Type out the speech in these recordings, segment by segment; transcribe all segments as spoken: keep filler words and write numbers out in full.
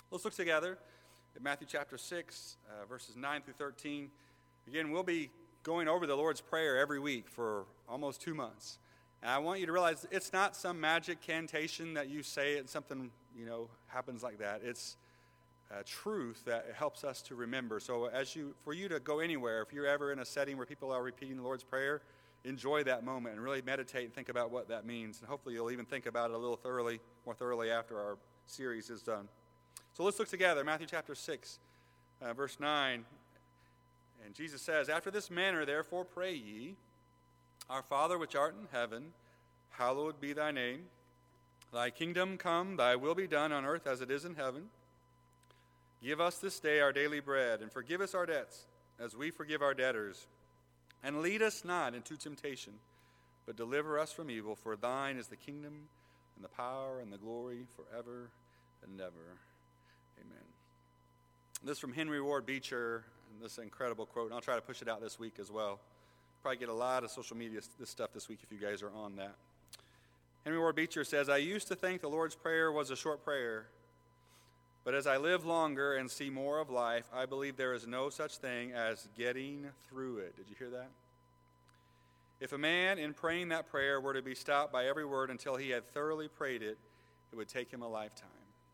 Let's look together at Matthew chapter six, uh, verses nine through thirteen. Again, we'll be going over the Lord's Prayer every week for almost two months. And I want you to realize it's not some magic cantation that you say and something, you know, happens like that. It's a truth that helps us to remember. So as you, for you to go anywhere, if you're ever in a setting where people are repeating the Lord's Prayer, enjoy that moment and really meditate and think about what that means. And hopefully you'll even think about it a little thoroughly, more thoroughly after our series is done. So let's look together, Matthew chapter six, uh, verse nine. And Jesus says, "After this manner, therefore, pray ye, Our Father which art in heaven, hallowed be thy name. Thy kingdom come, thy will be done on earth as it is in heaven. Give us this day our daily bread, and forgive us our debts, as we forgive our debtors. And lead us not into temptation, but deliver us from evil. For thine is the kingdom, and the power, and the glory, forever and ever. Amen." This is from Henry Ward Beecher, and this incredible quote, and I'll try to push it out this week as well. Probably get a lot of social media this stuff this week if you guys are on that. Henry Ward Beecher says, "I used to think the Lord's Prayer was a short prayer, but as I live longer and see more of life, I believe there is no such thing as getting through it." Did you hear that? "If a man in praying that prayer were to be stopped by every word until he had thoroughly prayed it, it would take him a lifetime."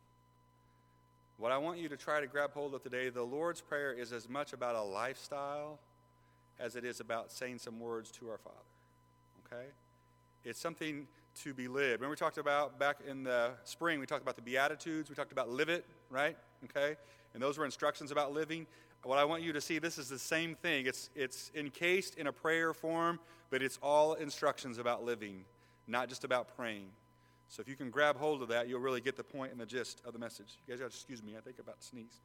What I want you to try to grab hold of today, the Lord's Prayer is as much about a lifestyle as it is about saying some words to our Father, okay? It's something to be lived. Remember we talked about back in the spring, we talked about the Beatitudes, we talked about live it, right, okay? And those were instructions about living. What I want you to see, this is the same thing. It's, it's encased in a prayer form, but it's all instructions about living, not just about praying. So if you can grab hold of that, you'll really get the point and the gist of the message. You guys got to excuse me. I think I'm about to sneeze.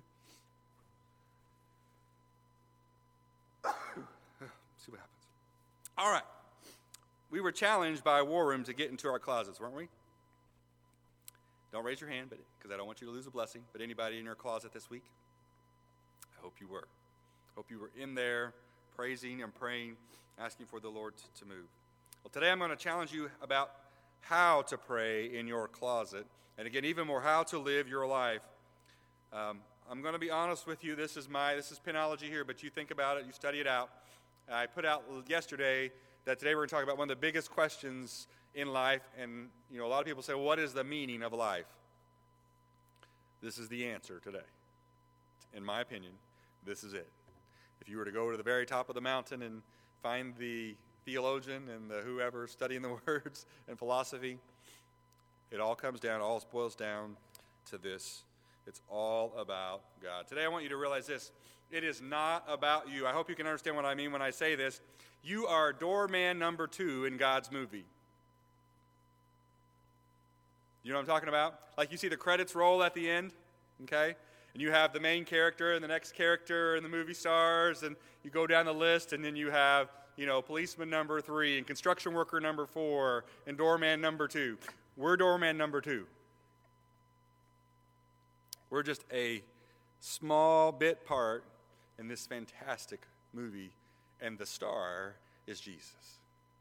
See what happens. All right. We were challenged by War Room to get into our closets, weren't we? Don't raise your hand, but because I don't want you to lose a blessing. But anybody in your closet this week? I hope you were. Hope you were in there praising and praying, asking for the Lord to, to move. Well, today I'm going to challenge you about how to pray in your closet, and again, even more, how to live your life. Um, I'm going to be honest with you. This is my this is penology here, but you think about it, you study it out. I put out yesterday that today we're going to talk about one of the biggest questions in life, and you know, a lot of people say, well, "What is the meaning of life?" This is the answer today. In my opinion, this is it. If you were to go to the very top of the mountain and find the theologian and the whoever studying the words and philosophy, it all comes down, all boils down to this. It's all about God. Today I want you to realize this. It is not about you. I hope you can understand what I mean when I say this. You are doorman number two in God's movie. You know what I'm talking about? Like you see the credits roll at the end, okay? And you have the main character and the next character and the movie stars, and you go down the list, and then you have, you know, policeman number three, and construction worker number four, and doorman number two. We're doorman number two. We're just a small bit part in this fantastic movie, and the star is Jesus.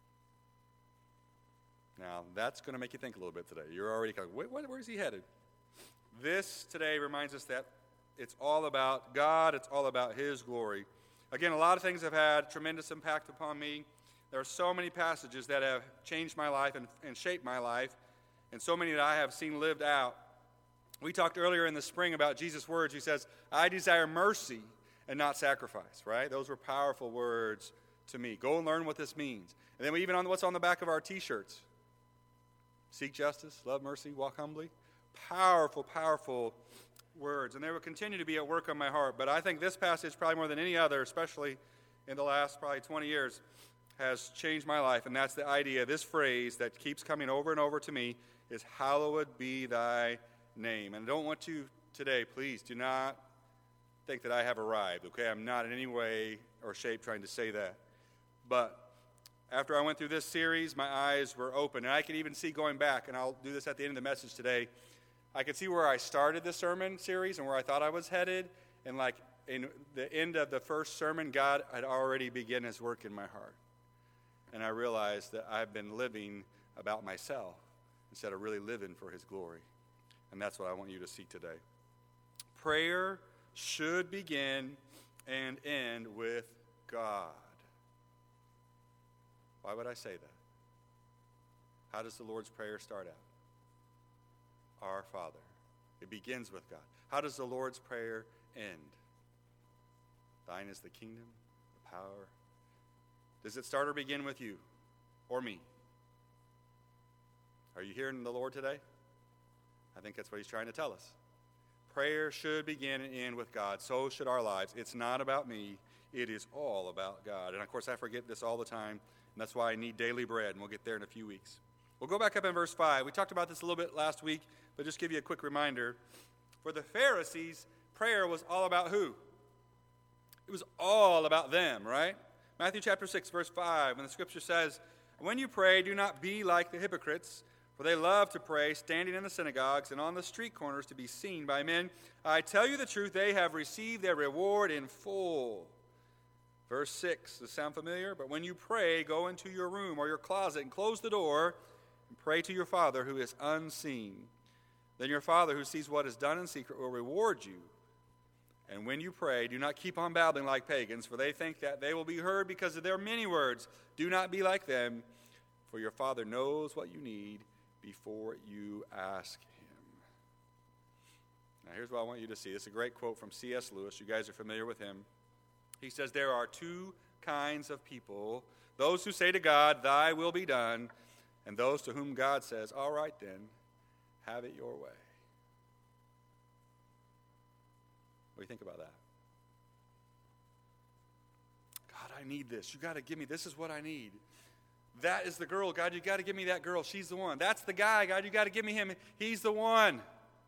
Now, that's going to make you think a little bit today. You're already going, wait, wait, where's he headed? This today reminds us that it's all about God. It's all about his glory. Again, a lot of things have had tremendous impact upon me. There are so many passages that have changed my life and, and shaped my life, and so many that I have seen lived out. We talked earlier in the spring about Jesus' words. He says, "I desire mercy and not sacrifice," right? Those were powerful words to me. Go and learn what this means. And then we even on what's on the back of our T-shirts. Seek justice, love mercy, walk humbly. Powerful, powerful words. And they will continue to be at work on my heart. But I think this passage, probably more than any other, especially in the last probably twenty years, has changed my life. And that's the idea, this phrase that keeps coming over and over to me is, "Hallowed be thy name." And I don't want you today, please do not think that I have arrived, okay? I'm not in any way or shape trying to say that. But after I went through this series, my eyes were open. And I could even see going back, and I'll do this at the end of the message today, I could see where I started the sermon series and where I thought I was headed. And like in the end of the first sermon, God had already begun his work in my heart. And I realized that I've been living about myself instead of really living for his glory. And that's what I want you to see today. Prayer should begin and end with God. Why would I say that? How does the Lord's Prayer start out? Our Father. It begins with God. How does the Lord's Prayer end? Thine is the kingdom, the power. Does it start or begin with you or me? Are you hearing the Lord today? I think that's what he's trying to tell us. Prayer should begin and end with God. So should our lives. It's not about me. It is all about God. And of course, I forget this all the time, and that's why I need daily bread, and we'll get there in a few weeks. We'll go back up in verse five. We talked about this a little bit last week, but just give you a quick reminder. For the Pharisees, prayer was all about who? It was all about them, right? Matthew chapter six, verse five, when the scripture says, when you pray, do not be like the hypocrites, for they love to pray, standing in the synagogues and on the street corners to be seen by men. I tell you the truth, they have received their reward in full. Verse six, does this sound familiar? But when you pray, go into your room or your closet and close the door and pray to your Father who is unseen. Then your Father who sees what is done in secret will reward you. And when you pray, do not keep on babbling like pagans, for they think that they will be heard because of their many words. Do not be like them, for your Father knows what you need before you ask him. Now here's what I want you to see. This is a great quote from C S Lewis. You guys are familiar with him. He says, there are two kinds of people, those who say to God, thy will be done, and those to whom God says, all right then, have it your way. What do you think about that? God, I need this. You got to give me, this is what I need. That is the girl, God, you got to give me that girl. She's the one. That's the guy, God, you got to give me him. He's the one.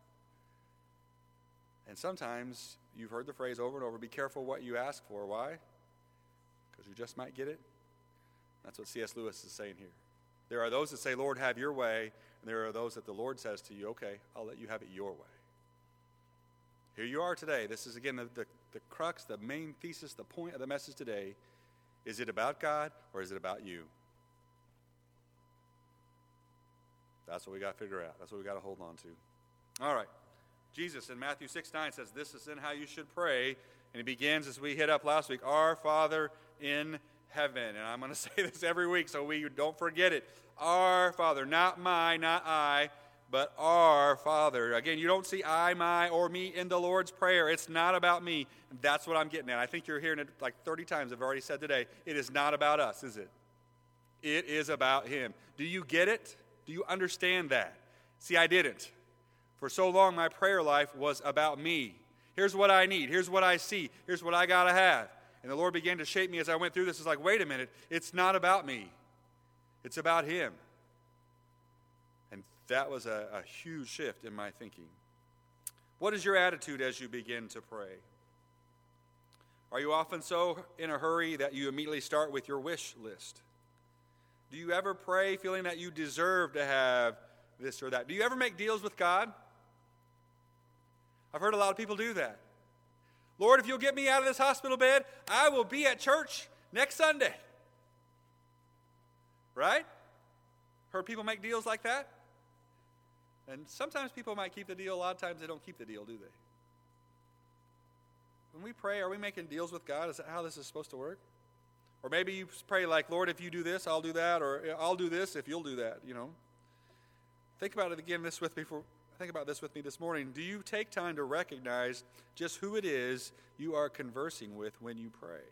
And sometimes you've heard the phrase over and over, be careful what you ask for. Why? Because you just might get it. That's what C S Lewis is saying here. There are those that say, Lord, have your way. And there are those that the Lord says to you, okay, I'll let you have it your way. Here you are today. This is, again, the, the, the crux, the main thesis, the point of the message today. Is it about God or is it about you? That's what we got to figure out. That's what we got to hold on to. All right. Jesus in Matthew six nine says, this is in how you should pray. And he begins, as we hit up last week, our Father in heaven. And I'm going to say this every week so we don't forget it. Our Father, not my, not I, but our Father. Again, you don't see I, my, or me in the Lord's Prayer. It's not about me. And that's what I'm getting at. I think you're hearing it like thirty times I've already said today. It is not about us, is it? It is about him. Do you get it? Do you understand that? See, I didn't. For so long, my prayer life was about me. Here's what I need. Here's what I see. Here's what I got to have. And the Lord began to shape me as I went through this. It's like, wait a minute. It's not about me. It's about him. And that was a, a huge shift in my thinking. What is your attitude as you begin to pray? Are you often so in a hurry that you immediately start with your wish list? Do you ever pray feeling that you deserve to have this or that? Do you ever make deals with God? I've heard a lot of people do that. Lord, if you'll get me out of this hospital bed, I will be at church next Sunday. Right? Heard people make deals like that? And sometimes people might keep the deal. A lot of times they don't keep the deal, do they? When we pray, are we making deals with God? Is that how this is supposed to work? Or maybe you pray like, Lord, if you do this, I'll do that. Or I'll do this if you'll do that, you know. Think about it again this with me for, think about this with me this morning. Do you take time to recognize just who it is you are conversing with when you pray?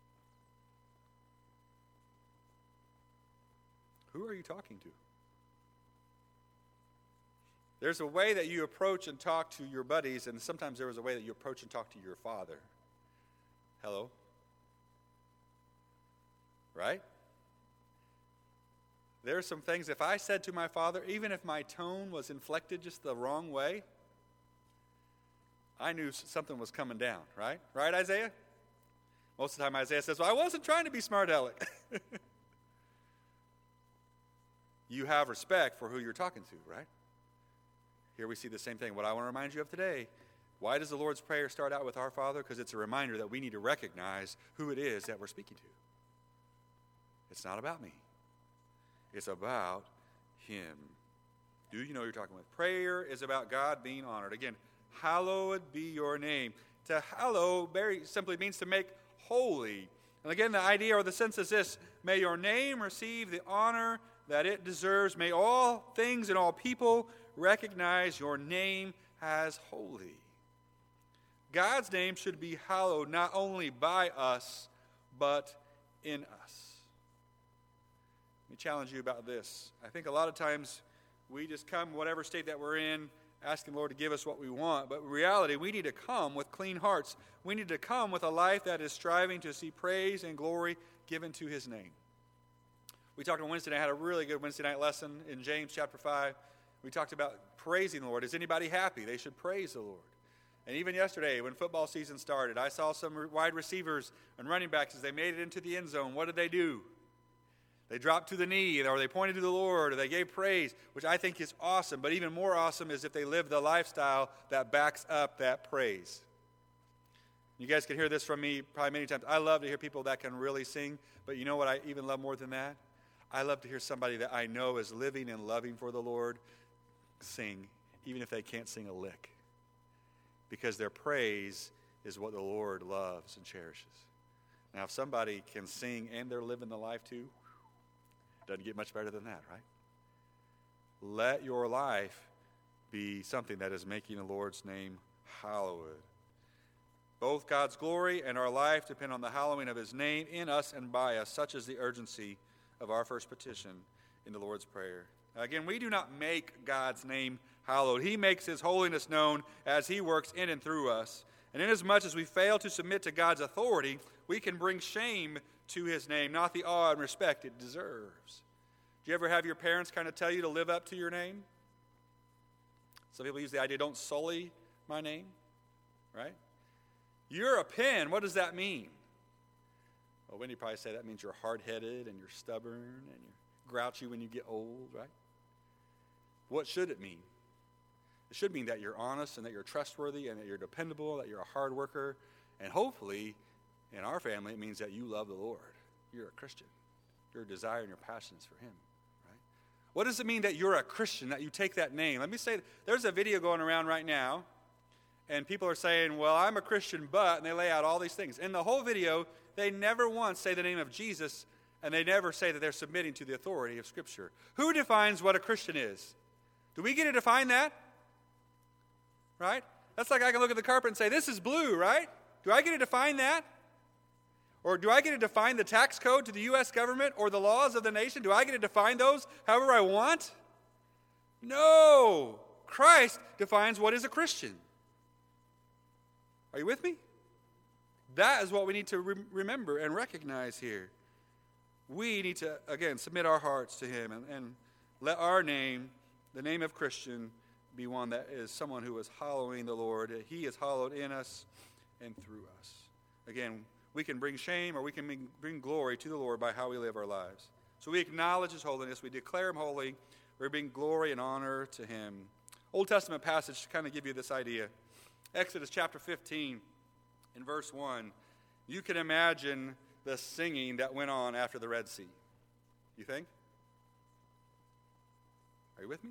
Who are you talking to? There's a way that you approach and talk to your buddies, and sometimes there is a way that you approach and talk to your Father. Hello? Right? There are some things, if I said to my Father, even if my tone was inflected just the wrong way, I knew something was coming down, right? Right, Isaiah? Most of the time Isaiah says, well, I wasn't trying to be smart aleck. You have respect for who you're talking to, right? Here we see the same thing. What I want to remind you of today, why does the Lord's Prayer start out with our Father? Because it's a reminder that we need to recognize who it is that we're speaking to. It's not about me. It's about him. Do you know who you're talking with? Prayer is about God being honored. Again, hallowed be your name. To hallow very simply means to make holy. And again, the idea or the sense is this: may your name receive the honor that it deserves. May all things and all people recognize your name as holy. God's name should be hallowed not only by us, but in us. Let me challenge you about this. I think a lot of times we just come, whatever state that we're in, asking the Lord to give us what we want. But in reality, we need to come with clean hearts. We need to come with a life that is striving to see praise and glory given to his name. We talked on Wednesday night, I had a really good Wednesday night lesson in James chapter five. We talked about praising the Lord. Is anybody happy? They should praise the Lord. And even yesterday, when football season started, I saw some wide receivers and running backs as they made it into the end zone. What did they do? They dropped to the knee, or they pointed to the Lord, or they gave praise, which I think is awesome. But even more awesome is if they live the lifestyle that backs up that praise. You guys can hear this from me probably many times. I love to hear people that can really sing, but you know what I even love more than that? I love to hear somebody that I know is living and loving for the Lord sing, even if they can't sing a lick. Because their praise is what the Lord loves and cherishes. Now, if somebody can sing and they're living the life too, doesn't get much better than that, right? Let your life be something that is making the Lord's name hallowed. Both God's glory and our life depend on the hallowing of his name in us and by us. Such is the urgency of our first petition in the Lord's Prayer. Again, we do not make God's name hallowed. He makes his holiness known as he works in and through us. And inasmuch as we fail to submit to God's authority, we can bring shame to his name, not the awe and respect it deserves. Do you ever have your parents kind of tell you to live up to your name? Some people use the idea, don't sully my name, right? You're a pen. What does that mean? Well, Wendy probably say that means you're hard-headed and you're stubborn and you're grouchy when you get old, right? What should it mean? It should mean that you're honest and that you're trustworthy and that you're dependable, that you're a hard worker, and hopefully, in our family, it means that you love the Lord. You're a Christian. Your desire and your passions for him, right? What does it mean that you're a Christian, that you take that name? Let me say, there's a video going around right now, and people are saying, well, I'm a Christian, but, and they lay out all these things. In the whole video, they never once say the name of Jesus, and they never say that they're submitting to the authority of Scripture. Who defines what a Christian is? Do we get to define that? Right? That's like I can look at the carpet and say, this is blue, right? Do I get to define that? Or do I get to define the tax code to the U S government or the laws of the nation? Do I get to define those however I want? No. Christ defines what is a Christian. Are you with me? That is what we need to re- remember and recognize here. We need to, again, submit our hearts to him and, and let our name, the name of Christian, be one that is someone who is hallowing the Lord. He is hallowed in us and through us. Again, we can bring shame or we can bring glory to the Lord by how we live our lives. So we acknowledge his holiness. We declare him holy. We bring glory and honor to him. Old Testament passage to kind of give you this idea. Exodus chapter fifteen in verse one. You can imagine the singing that went on after the Red Sea. You think? Are you with me?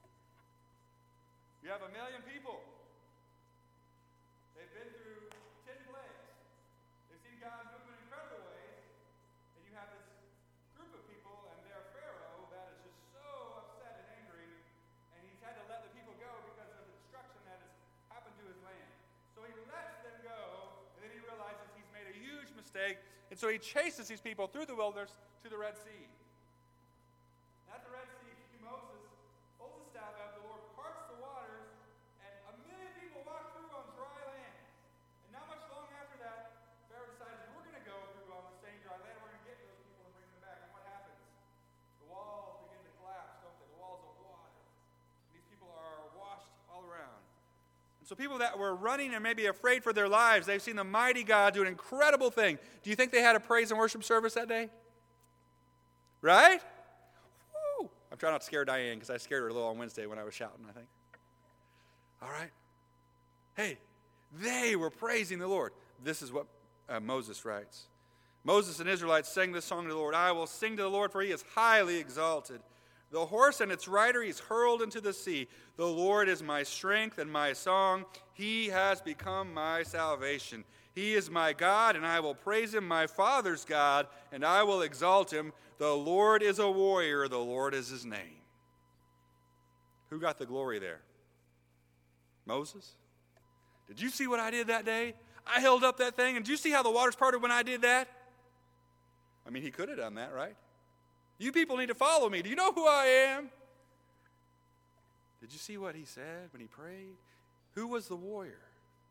You have a million people. They've been through ten plagues. They've seen God move in incredible ways. And you have this group of people and their Pharaoh that is just so upset and angry. And he's had to let the people go because of the destruction that has happened to his land. So he lets them go, and then he realizes he's made a huge mistake. And so he chases these people through the wilderness to the Red Sea. At the Red Sea, Moses holds the staff out. The Lord parts the waters, and a million people walk through on dry land. And not much long after that, Pharaoh decides, we're going to go through on the same dry land. We're going to get those people and bring them back. And what happens? The walls begin to collapse, don't they? The walls of water. And these people are washed all around. And so people that were running and maybe afraid for their lives, they've seen the mighty God do an incredible thing. Do you think they had a praise and worship service that day? Right? Woo! I'm trying not to scare Diane because I scared her a little on Wednesday when I was shouting, I think. All right. Hey, they were praising the Lord. This is what uh, Moses writes. Moses and Israelites sang this song to the Lord. I will sing to the Lord, for he is highly exalted. The horse and its rider he's hurled into the sea. The Lord is my strength and my song. He has become my salvation. He is my God, and I will praise him, my Father's God, and I will exalt him. The Lord is a warrior. The Lord is his name. Who got the glory there? Moses? Did you see what I did that day? I held up that thing, and did you see how the waters parted when I did that? I mean, he could have done that, right? You people need to follow me. Do you know who I am? Did you see what he said when he prayed? Who was the warrior?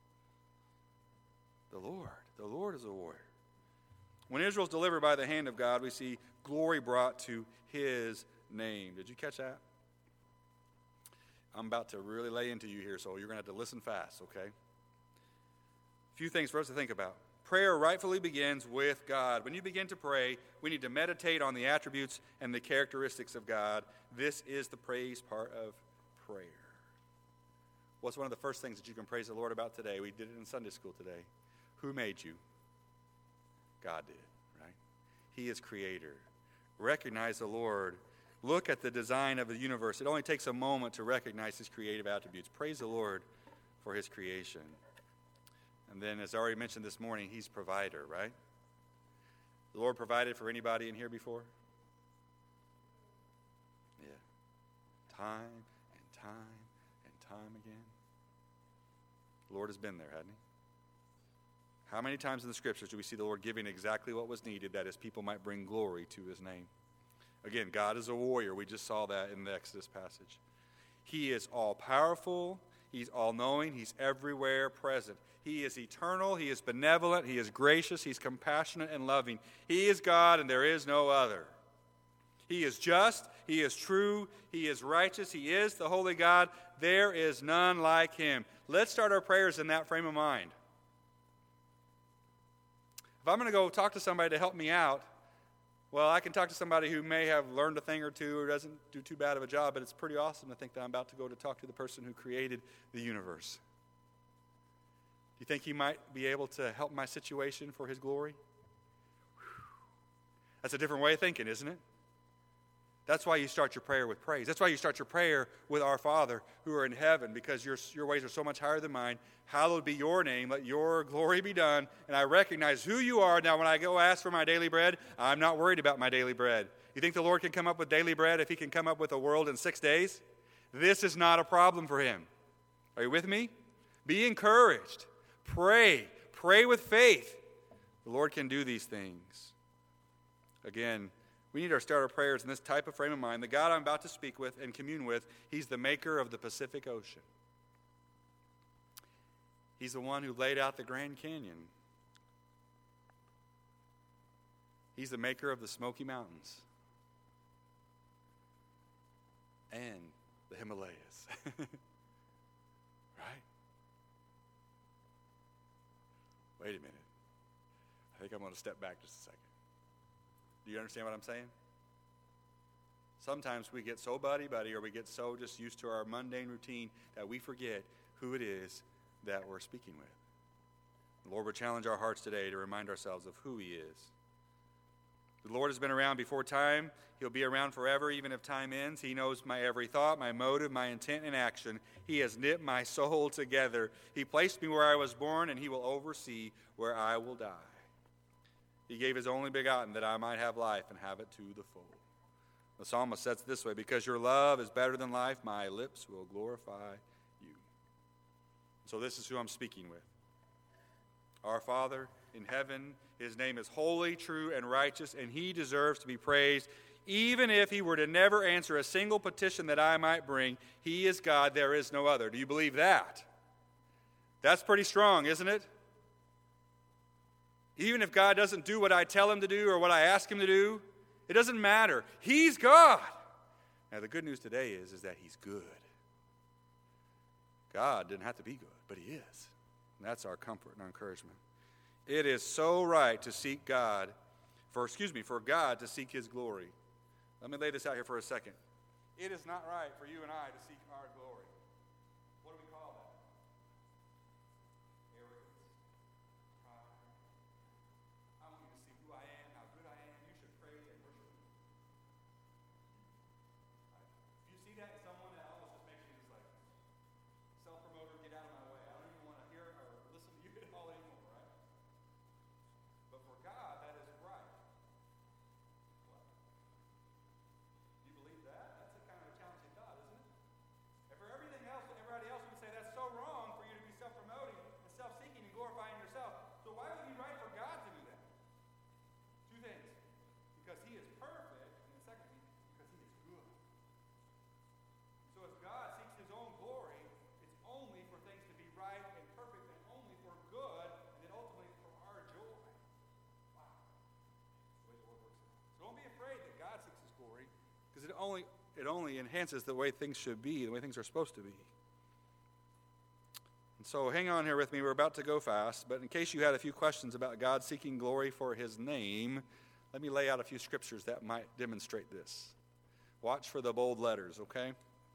The Lord. The Lord is a warrior. When Israel's delivered by the hand of God, we see glory brought to his name. Did you catch that? I'm about to really lay into you here, so you're going to have to listen fast, okay? A few things for us to think about. Prayer rightfully begins with God. When you begin to pray, we need to meditate on the attributes and the characteristics of God. This is the praise part of prayer. What's one of the first things that you can praise the Lord about today? We did it in Sunday school today. Who made you? God did, right? He is creator. Recognize the Lord. Look at the design of the universe. It only takes a moment to recognize his creative attributes. Praise the Lord for his creation. And then, as I already mentioned this morning, he's provider, right? The Lord provided for anybody in here before? Yeah. Time and time and time again. The Lord has been there, hasn't he? How many times in the Scriptures do we see the Lord giving exactly what was needed, that his people might bring glory to his name? Again, God is a warrior. We just saw that in the Exodus passage. He is all-powerful. He's all-knowing. He's everywhere present. He is eternal. He is benevolent. He is gracious. He's compassionate and loving. He is God, and there is no other. He is just. He is true. He is righteous. He is the holy God. There is none like him. Let's start our prayers in that frame of mind. If I'm going to go talk to somebody to help me out, well, I can talk to somebody who may have learned a thing or two or doesn't do too bad of a job, but it's pretty awesome to think that I'm about to go to talk to the person who created the universe. Do you think he might be able to help my situation for his glory? Whew. That's a different way of thinking, isn't it? That's why you start your prayer with praise. That's why you start your prayer with our Father who are in heaven, because your, your ways are so much higher than mine. Hallowed be your name. Let your glory be done. And I recognize who you are. Now, when I go ask for my daily bread, I'm not worried about my daily bread. You think the Lord can come up with daily bread if he can come up with a world in six days? This is not a problem for him. Are you with me? Be encouraged. Pray. Pray with faith. The Lord can do these things. Again, we need to start our prayers in this type of frame of mind. The God I'm about to speak with and commune with, he's the maker of the Pacific Ocean. He's the one who laid out the Grand Canyon. He's the maker of the Smoky Mountains and the Himalayas. Right? Wait a minute. I think I'm going to step back just a second. Do you understand what I'm saying? Sometimes we get so buddy-buddy or we get so just used to our mundane routine that we forget who it is that we're speaking with. The Lord will challenge our hearts today to remind ourselves of who he is. The Lord has been around before time. He'll be around forever, even if time ends. He knows my every thought, my motive, my intent, and action. He has knit my soul together. He placed me where I was born, and he will oversee where I will die. He gave his only begotten that I might have life and have it to the full. The psalmist says it this way, because your love is better than life, my lips will glorify you. So this is who I'm speaking with. Our Father in heaven, his name is holy, true, and righteous, and he deserves to be praised. Even if he were to never answer a single petition that I might bring, he is God, there is no other. Do you believe that? That's pretty strong, isn't it? Even if God doesn't do what I tell him to do or what I ask him to do, it doesn't matter. He's God. Now, the good news today is, is that he's good. God didn't have to be good, but he is. And that's our comfort and our encouragement. It is so right to seek God, for, excuse me, for God to seek his glory. Let me lay this out here for a second. It is not right for you and I to seek our glory. What do we call that? Arrogance. Pride. I want you to see who I am, how good I am. You should pray and worship me. I only, it only enhances the way things should be, the way things are supposed to be. And so hang on here with me. We're about to go fast, but in case you had a few questions about God seeking glory for his name, let me lay out a few scriptures that might demonstrate this. Watch for the bold letters, okay?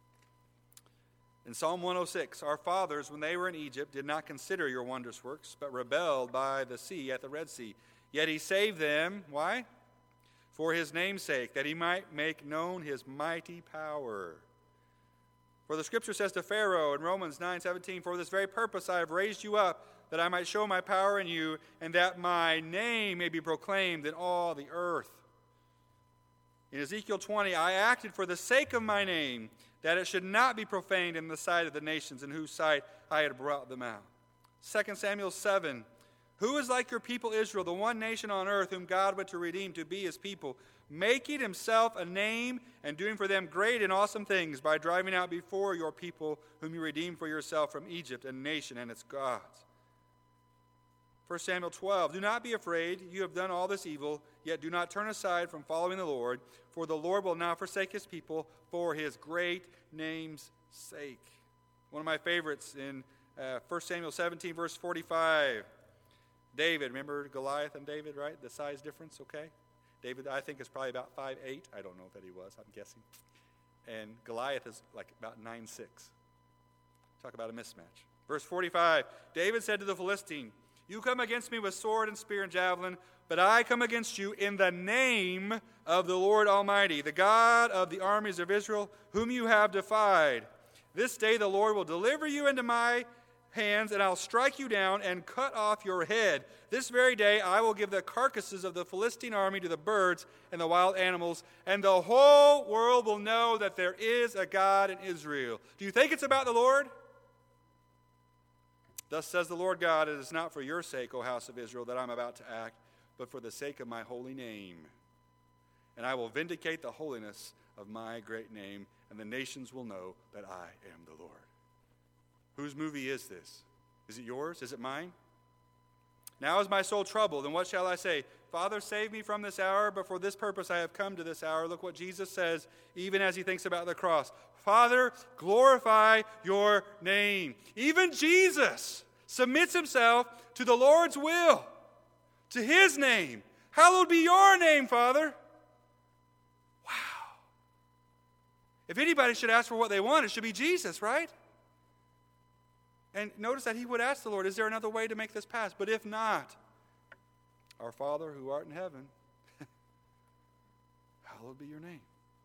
In Psalm one oh six, our fathers, when they were in Egypt, did not consider your wondrous works, but rebelled by the sea at the Red Sea. Yet he saved them, why? For his name's sake, that he might make known his mighty power. For the scripture says to Pharaoh in Romans nine seventeen, for this very purpose I have raised you up, that I might show my power in you, and that my name may be proclaimed in all the earth. In Ezekiel twenty, I acted for the sake of my name, that it should not be profaned in the sight of the nations in whose sight I had brought them out. Second Samuel seven, who is like your people Israel, the one nation on earth whom God went to redeem to be his people, making himself a name and doing for them great and awesome things by driving out before your people whom you redeemed for yourself from Egypt, a nation and its gods. First Samuel twelve, do not be afraid, you have done all this evil, yet do not turn aside from following the Lord, for the Lord will not forsake his people for his great name's sake. One of my favorites in uh, First Samuel seventeen, verse forty-five. David, remember Goliath and David, right? The size difference, okay? David, I think, is probably about five eight. I don't know that he was, I'm guessing. And Goliath is like about nine six. Talk about a mismatch. Verse forty-five, David said to the Philistine, you come against me with sword and spear and javelin, but I come against you in the name of the Lord Almighty, the God of the armies of Israel, whom you have defied. This day the Lord will deliver you into my hands, and I'll strike you down and cut off your head. This very day I will give the carcasses of the Philistine army to the birds and the wild animals, and the whole world will know that there is a God in Israel. Do you think it's about the Lord? Thus says the Lord God, it is not for your sake, O house of Israel, that I'm about to act, but for the sake of my holy name. And I will vindicate the holiness of my great name, and the nations will know that I am the Lord. Whose movie is this? Is it yours? Is it mine? Now is my soul troubled, and what shall I say? Father, save me from this hour, but for this purpose I have come to this hour. Look what Jesus says, even as he thinks about the cross. Father, glorify your name. Even Jesus submits himself to the Lord's will, to his name. Hallowed be your name, Father. Wow. If anybody should ask for what they want, it should be Jesus, right? And notice that he would ask the Lord, is there another way to make this pass? But if not, our Father who art in heaven, hallowed be your name.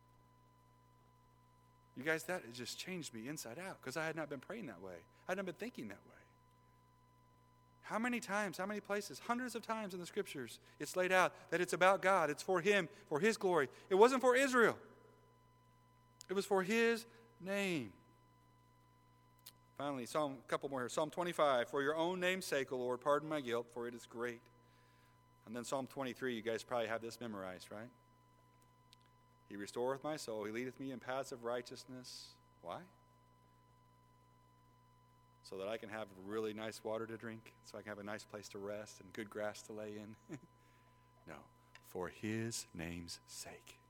You guys, that has just changed me inside out because I had not been praying that way. I had not been thinking that way. How many times, how many places, hundreds of times in the scriptures, it's laid out that it's about God. It's for him, for his glory. It wasn't for Israel. It was for his name. Finally, Psalm, a couple more here. Psalm twenty-five, for your own name's sake, O Lord, pardon my guilt, for it is great. And then Psalm twenty-three, you guys probably have this memorized, right? He restoreth my soul. He leadeth me in paths of righteousness. Why? So that I can have really nice water to drink, so I can have a nice place to rest and good grass to lay in. No, for his name's sake.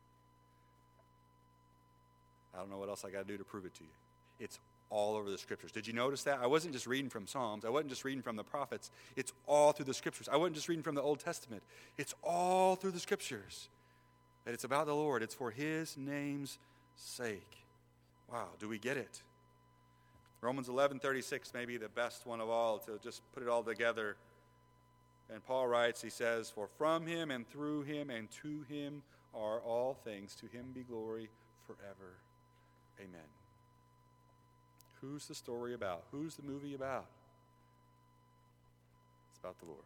I don't know what else I got to do to prove it to you. It's all over the scriptures. Did you notice that? I wasn't just reading from Psalms. I wasn't just reading from the prophets. It's all through the scriptures. I wasn't just reading from the Old Testament. It's all through the scriptures. That it's about the Lord. It's for his name's sake. Wow, do we get it? Romans eleven thirty-six may be the best one of all to just put it all together. And Paul writes, he says, for from him and through him and to him are all things. To him be glory forever. Amen. Who's the story about? Who's the movie about? It's about the Lord.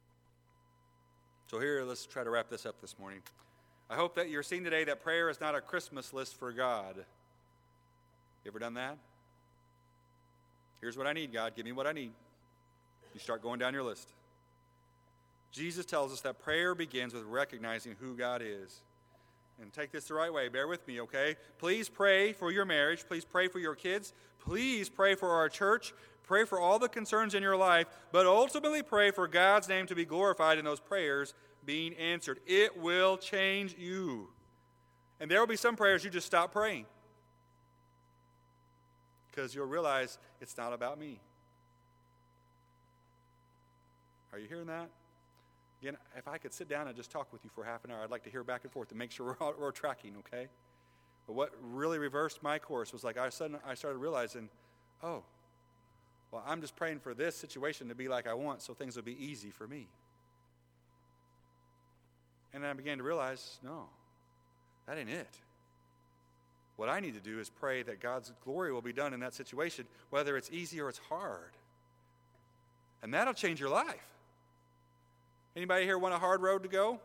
So here, let's try to wrap this up this morning. I hope that you're seeing today that prayer is not a Christmas list for God. You ever done that? Here's what I need, God. Give me what I need. You start going down your list. Jesus tells us that prayer begins with recognizing who God is. And take this the right way. Bear with me, okay? Please pray for your marriage. Please pray for your kids. Please pray for our church. Pray for all the concerns in your life. But ultimately pray for God's name to be glorified in those prayers being answered. It will change you. And there will be some prayers you just stop praying. Because you'll realize it's not about me. Are you hearing that? Again, if I could sit down and just talk with you for half an hour, I'd like to hear back and forth and make sure we're, all, we're tracking, okay? But what really reversed my course was like I suddenly I started realizing, oh, well, I'm just praying for this situation to be like I want so things will be easy for me. And then I began to realize, no, that ain't it. What I need to do is pray that God's glory will be done in that situation, whether it's easy or it's hard. And that'll change your life. Anybody here want a hard road to go?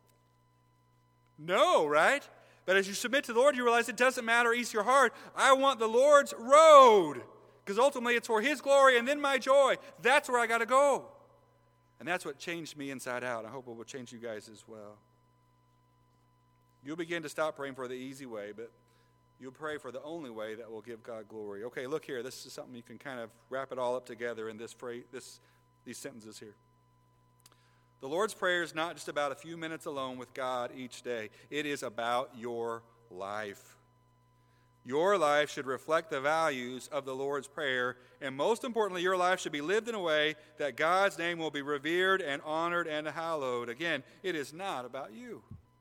No, right? But as you submit to the Lord, you realize it doesn't matter easy or hard. I want the Lord's road. Because ultimately it's for His glory and then my joy. That's where I got to go. And that's what changed me inside out. I hope it will change you guys as well. You'll begin to stop praying for the easy way, but you'll pray for the only way that will give God glory. Okay, look here. This is something you can kind of wrap it all up together in this phrase, this, these sentences here. The Lord's Prayer is not just about a few minutes alone with God each day. It is about your life. Your life should reflect the values of the Lord's Prayer, and most importantly, your life should be lived in a way that God's name will be revered and honored and hallowed. Again, it is not about you.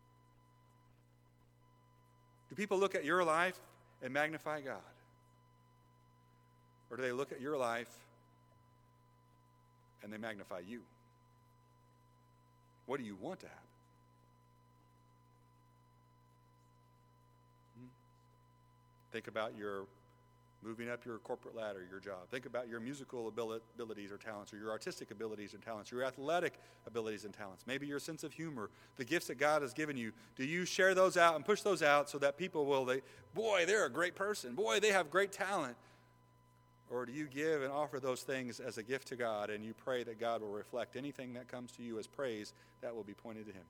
Do people look at your life and magnify God? Or do they look at your life and they magnify you? What do you want to happen? Hmm? Think about your moving up your corporate ladder, your job. Think about your musical abilities or talents, or your artistic abilities and talents, your athletic abilities and talents. Maybe your sense of humor, the gifts that God has given you. Do you share those out and push those out so that people will, they, boy, they're a great person. Boy, they have great talent. Or do you give and offer those things as a gift to God, and you pray that God will reflect anything that comes to you as praise that will be pointed to Him?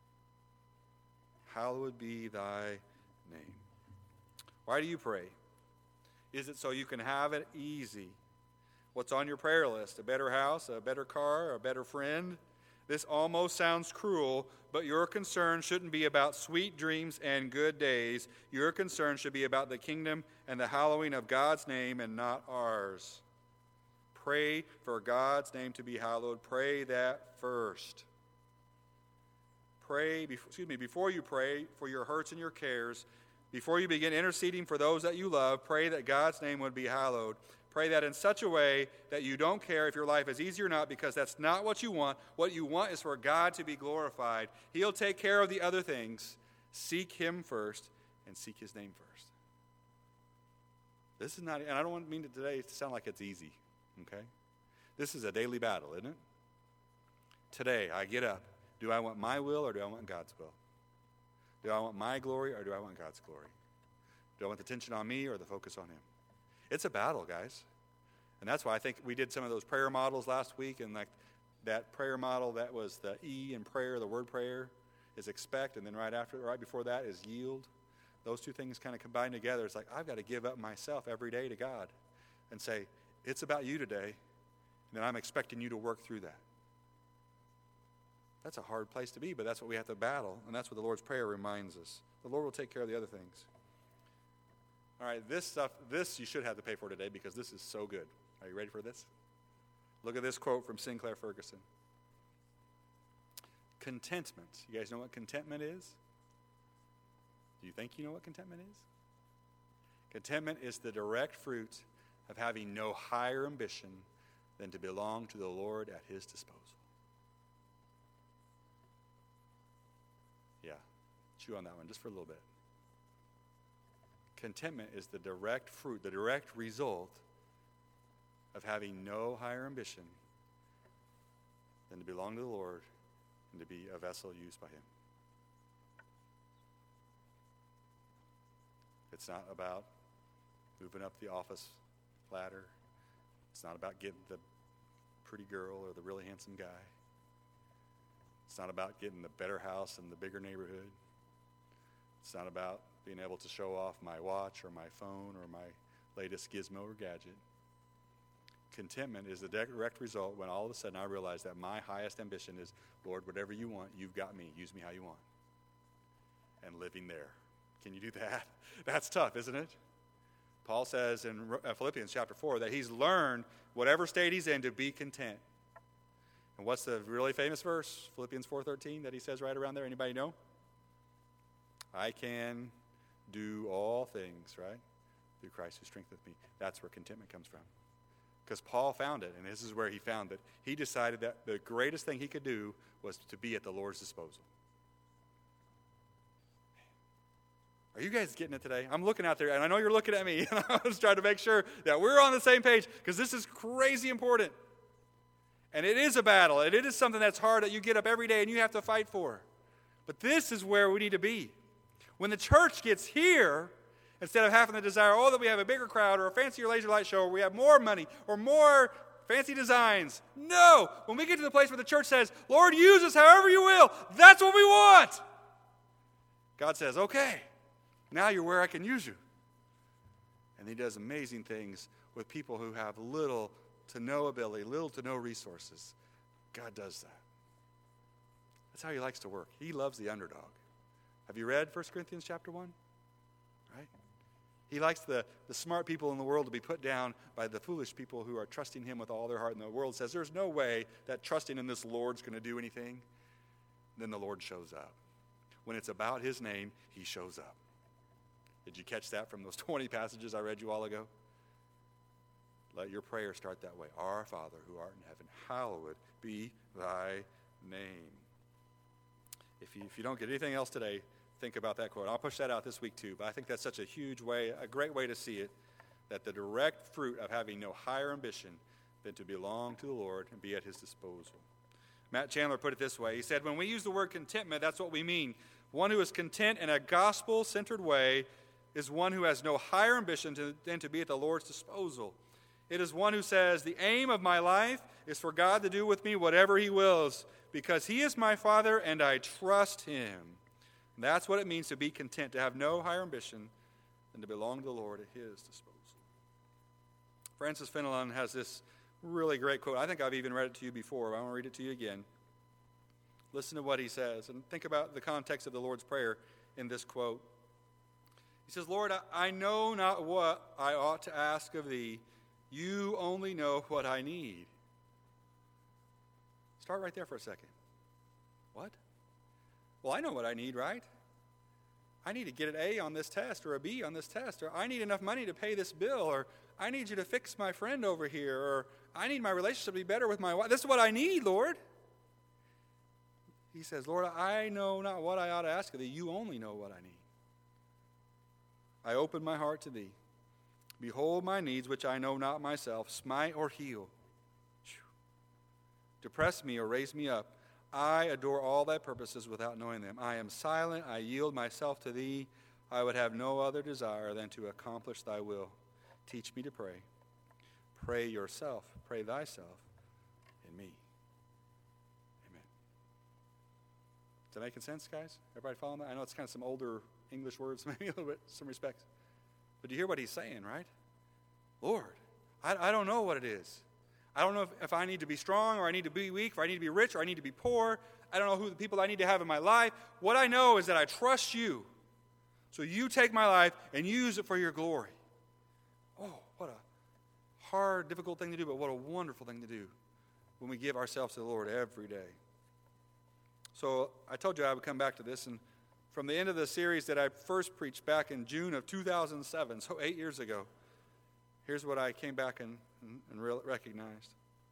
Hallowed be thy name. Why do you pray? Is it so you can have it easy? What's on your prayer list? A better house, a better car, a better friend? This almost sounds cruel, but your concern shouldn't be about sweet dreams and good days. Your concern should be about the kingdom and the hallowing of God's name and not ours. Pray for God's name to be hallowed. Pray that first. Pray, excuse me, before you pray for your hurts and your cares, before you begin interceding for those that you love, pray that God's name would be hallowed. Pray that in such a way that you don't care if your life is easy or not, because that's not what you want. What you want is for God to be glorified. He'll take care of the other things. Seek Him first and seek His name first. This is not, and I don't want mean it today to sound like it's easy, okay? This is a daily battle, isn't it? Today, I get up. Do I want my will or do I want God's will? Do I want my glory or do I want God's glory? Do I want the attention on me or the focus on Him? It's a battle, guys. And that's why I think we did some of those prayer models last week, and like that prayer model that was the E in prayer, the word prayer, is expect, and then right after, right before that is yield. Those two things kind of combine together. It's like I've got to give up myself every day to God and say, it's about you today, and then I'm expecting you to work through that. That's a hard place to be, but that's what we have to battle, and that's what the Lord's Prayer reminds us. The Lord will take care of the other things. All right, this stuff, this you should have to pay for today because this is so good. Are you ready for this? Look at this quote from Sinclair Ferguson. Contentment. You guys know what contentment is? Do you think you know what contentment is? Contentment is the direct fruit of having no higher ambition than to belong to the Lord at His disposal. Yeah, chew on that one just for a little bit. Contentment is the direct fruit, the direct result of having no higher ambition than to belong to the Lord and to be a vessel used by Him. It's not about moving up the office ladder. It's not about getting the pretty girl or the really handsome guy. It's not about getting the better house and the bigger neighborhood. It's not about being able to show off my watch or my phone or my latest gizmo or gadget. Contentment is the direct result when all of a sudden I realize that my highest ambition is, Lord, whatever you want, you've got me. Use me how you want. And living there. Can you do that? That's tough, isn't it? Paul says in Philippians chapter four that he's learned whatever state he's in to be content. And what's the really famous verse? Philippians four thirteen that he says right around there. Anybody know? I can do all things, right? Through Christ who strengtheneth me. That's where contentment comes from. Because Paul found it, and this is where he found it. He decided that the greatest thing he could do was to be at the Lord's disposal. Are you guys getting it today? I'm looking out there, and I know you're looking at me, and I was trying to make sure that we're on the same page, because this is crazy important. And it is a battle, and it is something that's hard that you get up every day and you have to fight for. But this is where we need to be. When the church gets here, instead of having the desire, oh, that we have a bigger crowd or a fancier laser light show, or we have more money or more fancy designs. No! When we get to the place where the church says, Lord, use us however you will, that's what we want! God says, okay. Now you're where I can use you. And he does amazing things with people who have little to no ability, little to no resources. God does that. That's how he likes to work. He loves the underdog. Have you read First Corinthians chapter one? Right? He likes the, the smart people in the world to be put down by the foolish people who are trusting him with all their heart. And the world says, there's no way that trusting in this Lord's going to do anything. Then the Lord shows up. When it's about his name, he shows up. Did you catch that from those twenty passages I read you all ago? Let your prayer start that way. Our Father who art in heaven, hallowed be thy name. If you, if you don't get anything else today, think about that quote. I'll push that out this week too, but I think that's such a huge way, a great way to see it, that the direct fruit of having no higher ambition than to belong to the Lord and be at his disposal. Matt Chandler put it this way. He said, when we use the word contentment, that's what we mean. One who is content in a gospel-centered way is one who has no higher ambition to, than to be at the Lord's disposal. It is one who says, the aim of my life is for God to do with me whatever he wills, because he is my Father and I trust him. And that's what it means to be content, to have no higher ambition than to belong to the Lord at his disposal. Francis Fenelon has this really great quote. I think I've even read it to you before, but I want to read it to you again. Listen to what he says, and think about the context of the Lord's Prayer in this quote. He says, Lord, I know not what I ought to ask of thee. You only know what I need. Start right there for a second. What? Well, I know what I need, right? I need to get an A on this test or a B on this test, or I need enough money to pay this bill, or I need you to fix my friend over here, or I need my relationship to be better with my wife. This is what I need, Lord. He says, Lord, I know not what I ought to ask of thee. You only know what I need. I open my heart to thee. Behold my needs, which I know not myself. Smite or heal. Depress me or raise me up. I adore all thy purposes without knowing them. I am silent. I yield myself to thee. I would have no other desire than to accomplish thy will. Teach me to pray. Pray yourself. Pray thyself in me. Amen. Is that making sense, guys? Everybody following that? I know it's kind of some older English words, maybe a little bit, some respects. But do you hear what he's saying, right? Lord, I, I don't know what it is. I don't know if, if I need to be strong or I need to be weak or I need to be rich or I need to be poor. I don't know who the people I need to have in my life. What I know is that I trust you. So you take my life and use it for your glory. Oh, what a hard, difficult thing to do, but what a wonderful thing to do when we give ourselves to the Lord every day. So I told you I would come back to this, and from the end of the series that I first preached back in June of two thousand seven, so eight years ago, here's what I came back and, and, and re- recognized.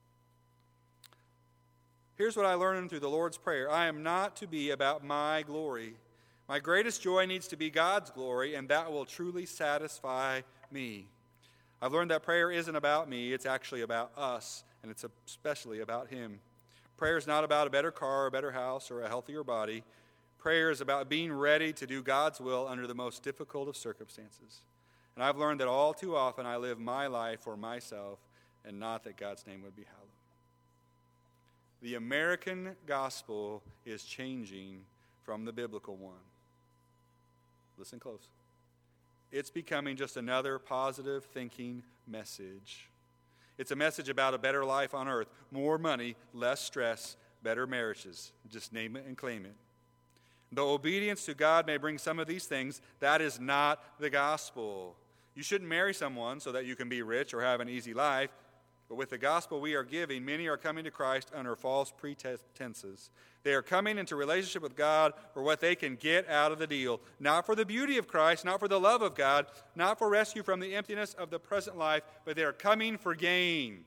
Here's what I learned through the Lord's Prayer. I am not to be about my glory. My greatest joy needs to be God's glory, and that will truly satisfy me. I've learned that prayer isn't about me, it's actually about us, and it's especially about him. Prayer is not about a better car, a better house, or a healthier body. Prayer is about being ready to do God's will under the most difficult of circumstances. And I've learned that all too often I live my life for myself and not that God's name would be hallowed. The American gospel is changing from the biblical one. Listen close. It's becoming just another positive thinking message. It's a message about a better life on earth, more money, less stress, better marriages. Just name it and claim it. Though obedience to God may bring some of these things, that is not the gospel. You shouldn't marry someone so that you can be rich or have an easy life. But with the gospel we are giving, many are coming to Christ under false pretenses. They are coming into relationship with God for what they can get out of the deal. Not for the beauty of Christ, not for the love of God, not for rescue from the emptiness of the present life, but they are coming for gain.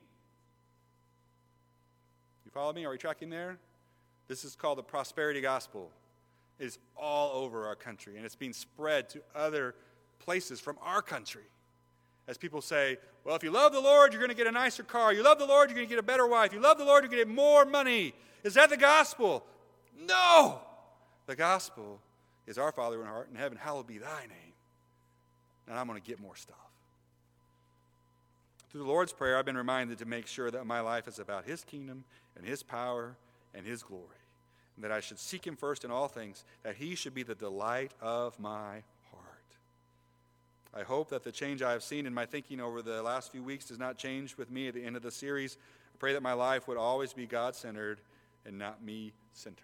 You follow me? Are we tracking there? This is called the prosperity gospel. It is all over our country, and it's being spread to other places from our country. As people say, well, if you love the Lord, you're going to get a nicer car. You love the Lord, you're going to get a better wife. You love the Lord, you're going to get more money. Is that the gospel? No! The gospel is our Father in heart in heaven, hallowed be thy name. And I'm going to get more stuff. Through the Lord's Prayer, I've been reminded to make sure that my life is about his kingdom and his power and his glory. And that I should seek him first in all things, that he should be the delight of my heart. I hope that the change I have seen in my thinking over the last few weeks does not change with me at the end of the series. I pray that my life would always be God-centered and not me-centered.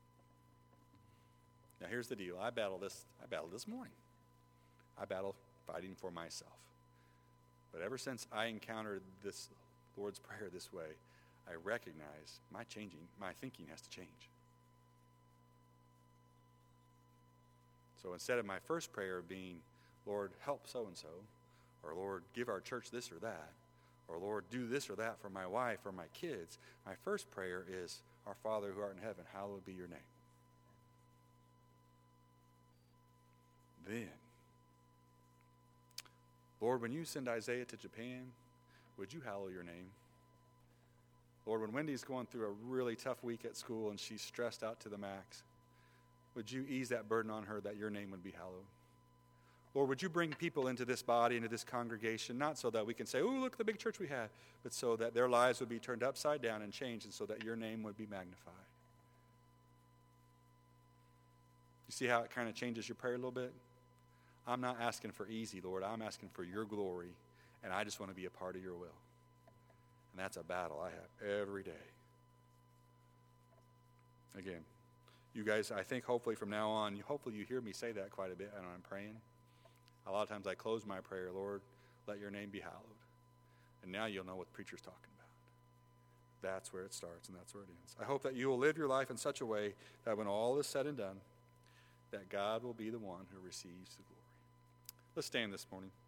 Now here's the deal. I battled this, I battled this morning. I battled fighting for myself. But ever since I encountered this Lord's Prayer this way, I recognize my changing, my thinking has to change. So instead of my first prayer being, Lord, help so-and-so, or Lord, give our church this or that, or Lord, do this or that for my wife or my kids, my first prayer is, our Father who art in heaven, hallowed be your name. Then, Lord, when you send Isaiah to Japan, would you hallow your name? Lord, when Wendy's going through a really tough week at school and she's stressed out to the max, would you ease that burden on her that your name would be hallowed? Lord, would you bring people into this body, into this congregation, not so that we can say, oh, look at the big church we have, but so that their lives would be turned upside down and changed, and so that your name would be magnified. You see how it kind of changes your prayer a little bit? I'm not asking for easy, Lord. I'm asking for your glory, and I just want to be a part of your will. And that's a battle I have every day. Again, you guys, I think hopefully from now on, hopefully you hear me say that quite a bit when I'm praying. A lot of times I close my prayer, Lord, let your name be hallowed. And now you'll know what the preacher's talking about. That's where it starts and that's where it ends. I hope that you will live your life in such a way that when all is said and done, that God will be the one who receives the glory. Let's stand this morning.